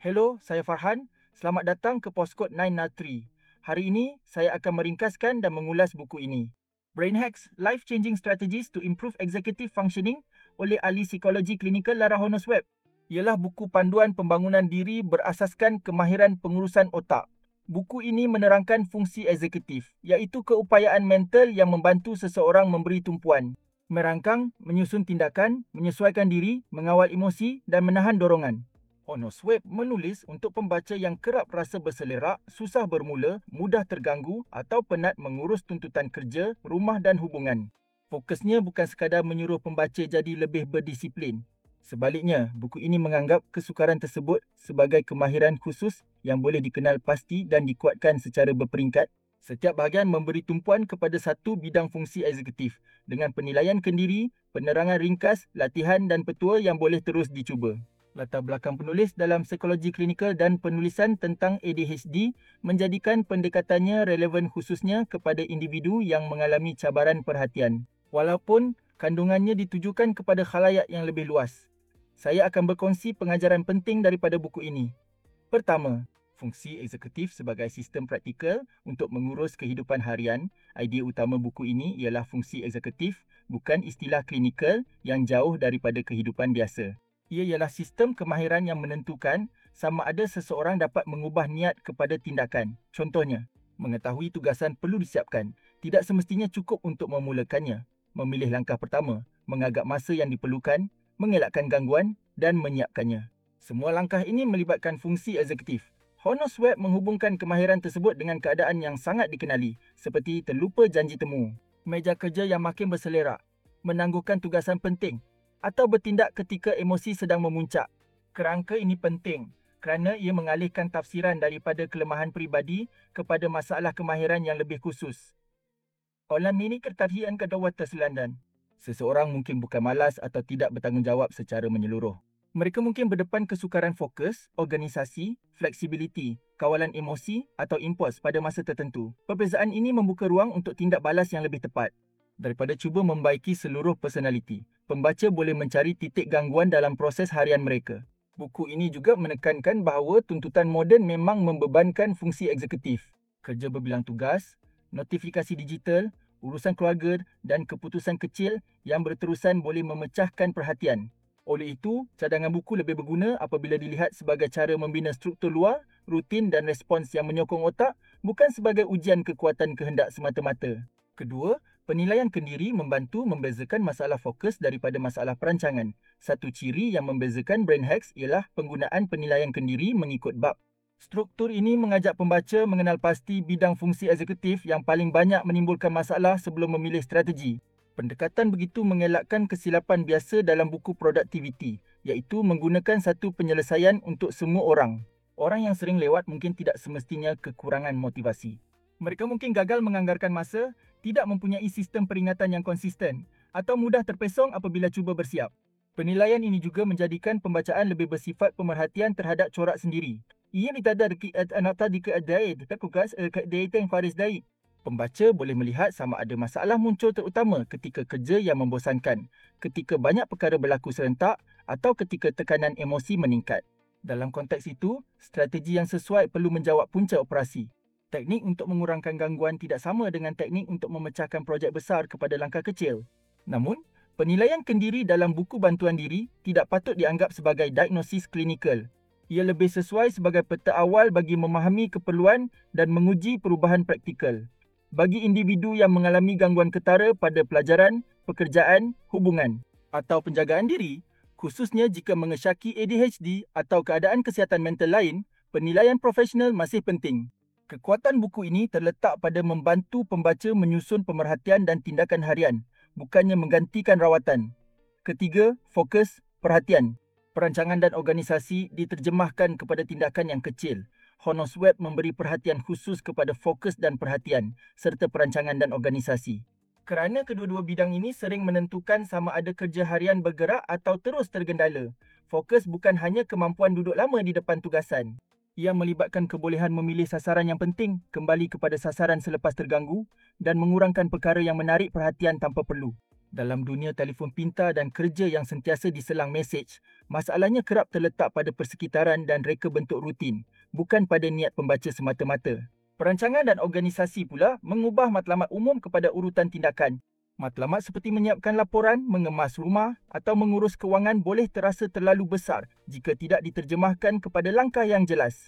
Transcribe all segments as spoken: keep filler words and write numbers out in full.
Hello, saya Farhan. Selamat datang ke Postkod sembilan nol tiga. Hari ini, saya akan meringkaskan dan mengulas buku ini. Brain Hacks, Life-Changing Strategies to Improve Executive Functioning oleh ahli psikologi klinikal Lara Honosweb. Ialah buku panduan pembangunan diri berasaskan kemahiran pengurusan otak. Buku ini menerangkan fungsi eksekutif, iaitu keupayaan mental yang membantu seseorang memberi tumpuan, merangsang, menyusun tindakan, menyesuaikan diri, mengawal emosi dan menahan dorongan. Honosweb menulis untuk pembaca yang kerap rasa berselerak, susah bermula, mudah terganggu atau penat mengurus tuntutan kerja, rumah dan hubungan. Fokusnya bukan sekadar menyuruh pembaca jadi lebih berdisiplin. Sebaliknya, buku ini menganggap kesukaran tersebut sebagai kemahiran khusus yang boleh dikenal pasti dan dikuatkan secara berperingkat. Setiap bahagian memberi tumpuan kepada satu bidang fungsi eksekutif dengan penilaian kendiri, penerangan ringkas, latihan dan petua yang boleh terus dicuba. Latar belakang penulis dalam psikologi klinikal dan penulisan tentang A D H D menjadikan pendekatannya relevan khususnya kepada individu yang mengalami cabaran perhatian. Walaupun kandungannya ditujukan kepada khalayak yang lebih luas. Saya akan berkongsi pengajaran penting daripada buku ini. Pertama, fungsi eksekutif sebagai sistem praktikal untuk mengurus kehidupan harian. Idea utama buku ini ialah fungsi eksekutif, bukan istilah klinikal yang jauh daripada kehidupan biasa. Ia ialah sistem kemahiran yang menentukan sama ada seseorang dapat mengubah niat kepada tindakan. Contohnya, mengetahui tugasan perlu disiapkan. Tidak semestinya cukup untuk memulakannya. Memilih langkah pertama, mengagap masa yang diperlukan, mengelakkan gangguan dan menyiapkannya. Semua langkah ini melibatkan fungsi eksekutif. Honosweb menghubungkan kemahiran tersebut dengan keadaan yang sangat dikenali, seperti terlupa janji temu, meja kerja yang makin berselerak, menangguhkan tugasan penting, atau bertindak ketika emosi sedang memuncak. Kerangka ini penting kerana ia mengalihkan tafsiran daripada kelemahan peribadi kepada masalah kemahiran yang lebih khusus. Orang ini ketarhian kedua terselandan. Seseorang mungkin bukan malas atau tidak bertanggungjawab secara menyeluruh. Mereka mungkin berdepan kesukaran fokus, organisasi, fleksibiliti, kawalan emosi atau impuls pada masa tertentu. Perbezaan ini membuka ruang untuk tindak balas yang lebih tepat. Daripada cuba membaiki seluruh personaliti, pembaca boleh mencari titik gangguan dalam proses harian mereka. Buku ini juga menekankan bahawa tuntutan moden memang membebankan fungsi eksekutif. Kerja berbilang tugas, notifikasi digital, urusan keluarga dan keputusan kecil yang berterusan boleh memecahkan perhatian. Oleh itu, cadangan buku lebih berguna apabila dilihat sebagai cara membina struktur luar, rutin dan respons yang menyokong otak, bukan sebagai ujian kekuatan kehendak semata-mata. Kedua, penilaian kendiri membantu membezakan masalah fokus daripada masalah perancangan. Satu ciri yang membezakan Brain Hacks ialah penggunaan penilaian kendiri mengikut bab. Struktur ini mengajak pembaca mengenal pasti bidang fungsi eksekutif yang paling banyak menimbulkan masalah sebelum memilih strategi. Pendekatan begitu mengelakkan kesilapan biasa dalam buku produktiviti, iaitu menggunakan satu penyelesaian untuk semua orang. Orang yang sering lewat mungkin tidak semestinya kekurangan motivasi. Mereka mungkin gagal menganggarkan masa, tidak mempunyai sistem peringatan yang konsisten, atau mudah terpesong apabila cuba bersiap. Penilaian ini juga menjadikan pembacaan lebih bersifat pemerhatian terhadap corak sendiri. Ia ditadar anata di keadaan terkukas keadaan Faris Daik. Pembaca boleh melihat sama ada masalah muncul terutama ketika kerja yang membosankan, ketika banyak perkara berlaku serentak atau ketika tekanan emosi meningkat. Dalam konteks itu, strategi yang sesuai perlu menjawab punca operasi. Teknik untuk mengurangkan gangguan tidak sama dengan teknik untuk memecahkan projek besar kepada langkah kecil. Namun, penilaian kendiri dalam buku bantuan diri tidak patut dianggap sebagai diagnosis klinikal. Ia lebih sesuai sebagai peta awal bagi memahami keperluan dan menguji perubahan praktikal. Bagi individu yang mengalami gangguan ketara pada pelajaran, pekerjaan, hubungan atau penjagaan diri, khususnya jika mengesyaki A D H D atau keadaan kesihatan mental lain, penilaian profesional masih penting. Kekuatan buku ini terletak pada membantu pembaca menyusun pemerhatian dan tindakan harian, bukannya menggantikan rawatan. Ketiga, fokus, perhatian. Perancangan dan organisasi diterjemahkan kepada tindakan yang kecil. Honosweb memberi perhatian khusus kepada fokus dan perhatian, serta perancangan dan organisasi. Kerana kedua-dua bidang ini sering menentukan sama ada kerja harian bergerak atau terus tergendala. Fokus bukan hanya kemampuan duduk lama di depan tugasan. Ia melibatkan kebolehan memilih sasaran yang penting, kembali kepada sasaran selepas terganggu dan mengurangkan perkara yang menarik perhatian tanpa perlu. Dalam dunia telefon pintar dan kerja yang sentiasa diselang mesej, masalahnya kerap terletak pada persekitaran dan reka bentuk rutin, bukan pada niat pembaca semata-mata. Perancangan dan organisasi pula mengubah matlamat umum kepada urutan tindakan. Matlamat seperti menyiapkan laporan, mengemas rumah atau mengurus kewangan boleh terasa terlalu besar jika tidak diterjemahkan kepada langkah yang jelas.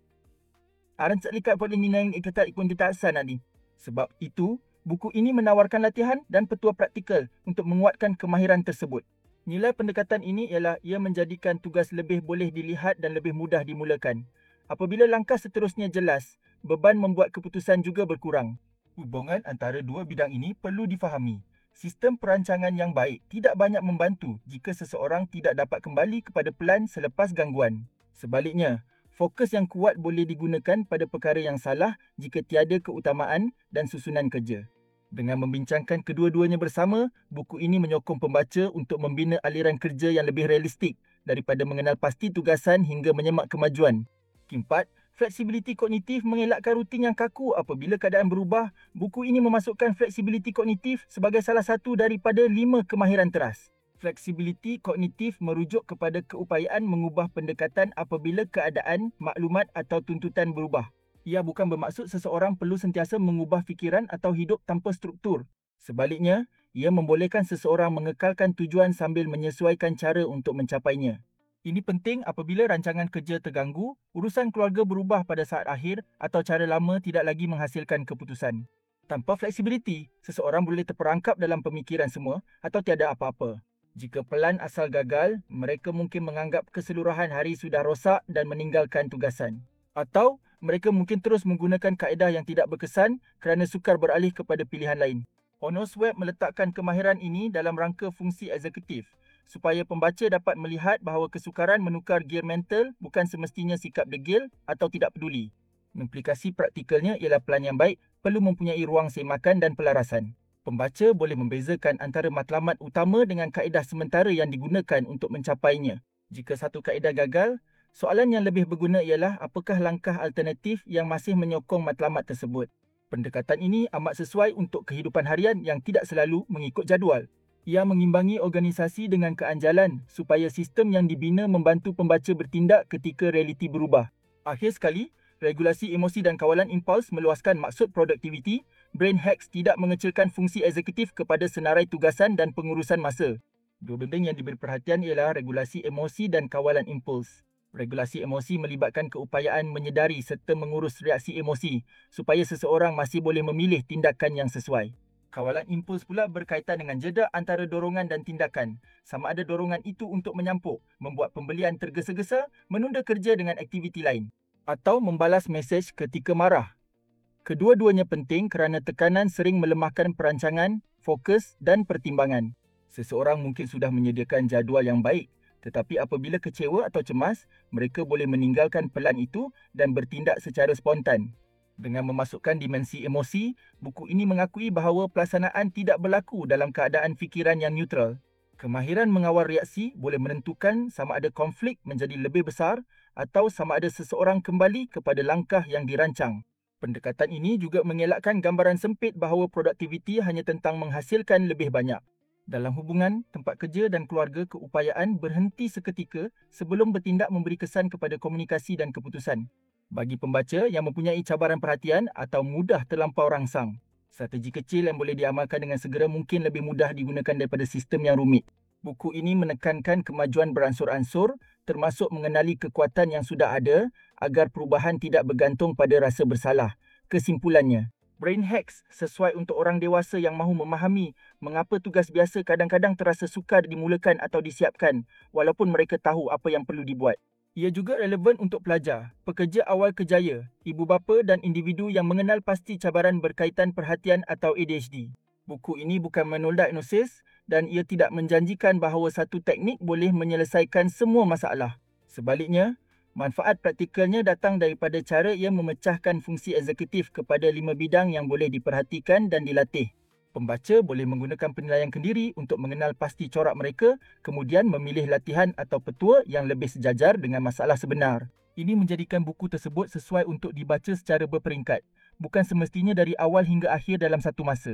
Aran terlihat pada nilai iketat kuantitasan tadi. Sebab itu, buku ini menawarkan latihan dan petua praktikal untuk menguatkan kemahiran tersebut. Nilai pendekatan ini ialah ia menjadikan tugas lebih boleh dilihat dan lebih mudah dimulakan. Apabila langkah seterusnya jelas, beban membuat keputusan juga berkurang. Hubungan antara dua bidang ini perlu difahami. Sistem perancangan yang baik tidak banyak membantu jika seseorang tidak dapat kembali kepada pelan selepas gangguan. Sebaliknya, fokus yang kuat boleh digunakan pada perkara yang salah jika tiada keutamaan dan susunan kerja. Dengan membincangkan kedua-duanya bersama, buku ini menyokong pembaca untuk membina aliran kerja yang lebih realistik daripada mengenal pasti tugasan hingga menyemak kemajuan. Keempat, fleksibiliti kognitif mengelakkan rutin yang kaku apabila keadaan berubah. Buku ini memasukkan fleksibiliti kognitif sebagai salah satu daripada lima kemahiran teras. Fleksibiliti kognitif merujuk kepada keupayaan mengubah pendekatan apabila keadaan, maklumat atau tuntutan berubah. Ia bukan bermaksud seseorang perlu sentiasa mengubah fikiran atau hidup tanpa struktur. Sebaliknya, ia membolehkan seseorang mengekalkan tujuan sambil menyesuaikan cara untuk mencapainya. Ini penting apabila rancangan kerja terganggu, urusan keluarga berubah pada saat akhir atau cara lama tidak lagi menghasilkan keputusan. Tanpa fleksibiliti, seseorang boleh terperangkap dalam pemikiran semua atau tiada apa-apa. Jika pelan asal gagal, mereka mungkin menganggap keseluruhan hari sudah rosak dan meninggalkan tugasan. Atau mereka mungkin terus menggunakan kaedah yang tidak berkesan kerana sukar beralih kepada pilihan lain. Honos Web meletakkan kemahiran ini dalam rangka fungsi eksekutif, supaya pembaca dapat melihat bahawa kesukaran menukar gear mental bukan semestinya sikap degil atau tidak peduli. Implikasi praktikalnya ialah pelan yang baik perlu mempunyai ruang semakan dan pelarasan. Pembaca boleh membezakan antara matlamat utama dengan kaedah sementara yang digunakan untuk mencapainya. Jika satu kaedah gagal, soalan yang lebih berguna ialah apakah langkah alternatif yang masih menyokong matlamat tersebut. Pendekatan ini amat sesuai untuk kehidupan harian yang tidak selalu mengikut jadual. Ia mengimbangi organisasi dengan keanjalan supaya sistem yang dibina membantu pembaca bertindak ketika realiti berubah. Akhir sekali, regulasi emosi dan kawalan impuls meluaskan maksud produktiviti. Brain Hacks tidak mengecilkan fungsi eksekutif kepada senarai tugasan dan pengurusan masa. Dua benda yang diberi perhatian ialah regulasi emosi dan kawalan impuls. Regulasi emosi melibatkan keupayaan menyedari serta mengurus reaksi emosi supaya seseorang masih boleh memilih tindakan yang sesuai. Kawalan impuls pula berkaitan dengan jeda antara dorongan dan tindakan. Sama ada dorongan itu untuk menyampuk, membuat pembelian tergesa-gesa, menunda kerja dengan aktiviti lain, atau membalas mesej ketika marah. Kedua-duanya penting kerana tekanan sering melemahkan perancangan, fokus dan pertimbangan. Seseorang mungkin sudah menyediakan jadual yang baik, tetapi apabila kecewa atau cemas, mereka boleh meninggalkan pelan itu dan bertindak secara spontan. Dengan memasukkan dimensi emosi, buku ini mengakui bahawa pelaksanaan tidak berlaku dalam keadaan fikiran yang neutral. Kemahiran mengawal reaksi boleh menentukan sama ada konflik menjadi lebih besar atau sama ada seseorang kembali kepada langkah yang dirancang. Pendekatan ini juga mengelakkan gambaran sempit bahawa produktiviti hanya tentang menghasilkan lebih banyak. Dalam hubungan, tempat kerja dan keluarga, keupayaan berhenti seketika sebelum bertindak memberi kesan kepada komunikasi dan keputusan. Bagi pembaca yang mempunyai cabaran perhatian atau mudah terlampau rangsang, strategi kecil yang boleh diamalkan dengan segera mungkin lebih mudah digunakan daripada sistem yang rumit. Buku ini menekankan kemajuan beransur-ansur termasuk mengenali kekuatan yang sudah ada agar perubahan tidak bergantung pada rasa bersalah. Kesimpulannya, Brain Hacks sesuai untuk orang dewasa yang mahu memahami mengapa tugas biasa kadang-kadang terasa sukar dimulakan atau disiapkan walaupun mereka tahu apa yang perlu dibuat. Ia juga relevan untuk pelajar, pekerja awal kerjaya, ibu bapa dan individu yang mengenal pasti cabaran berkaitan perhatian atau A D H D. Buku ini bukan manual diagnosis dan ia tidak menjanjikan bahawa satu teknik boleh menyelesaikan semua masalah. Sebaliknya, manfaat praktikalnya datang daripada cara ia memecahkan fungsi eksekutif kepada lima bidang yang boleh diperhatikan dan dilatih. Pembaca boleh menggunakan penilaian kendiri untuk mengenal pasti corak mereka, kemudian memilih latihan atau petua yang lebih sejajar dengan masalah sebenar. Ini menjadikan buku tersebut sesuai untuk dibaca secara berperingkat, bukan semestinya dari awal hingga akhir dalam satu masa.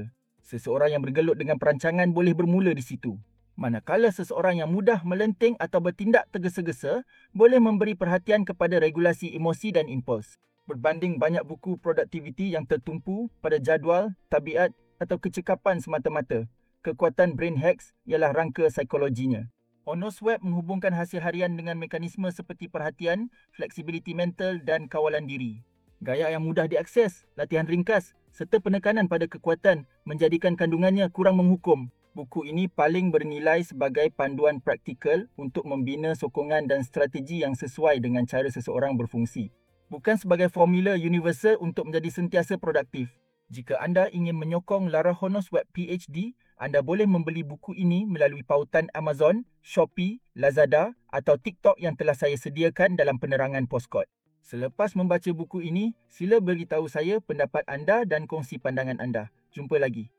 Seseorang yang bergelut dengan perancangan boleh bermula di situ. Manakala seseorang yang mudah melenting atau bertindak tergesa-gesa boleh memberi perhatian kepada regulasi emosi dan impuls. Berbanding banyak buku produktiviti yang tertumpu pada jadual, tabiat atau kecekapan semata-mata, kekuatan Brain Hacks ialah rangka psikologinya. Onos Web menghubungkan hasil harian dengan mekanisme seperti perhatian, fleksibiliti mental dan kawalan diri. Gaya yang mudah diakses, latihan ringkas serta penekanan pada kekuatan menjadikan kandungannya kurang menghukum. Buku ini paling bernilai sebagai panduan praktikal untuk membina sokongan dan strategi yang sesuai dengan cara seseorang berfungsi. Bukan sebagai formula universal untuk menjadi sentiasa produktif. Jika anda ingin menyokong Lara Honos Web P H D, anda boleh membeli buku ini melalui pautan Amazon, Shopee, Lazada atau TikTok yang telah saya sediakan dalam penerangan Postkod. Selepas membaca buku ini, sila beritahu saya pendapat anda dan kongsi pandangan anda. Jumpa lagi.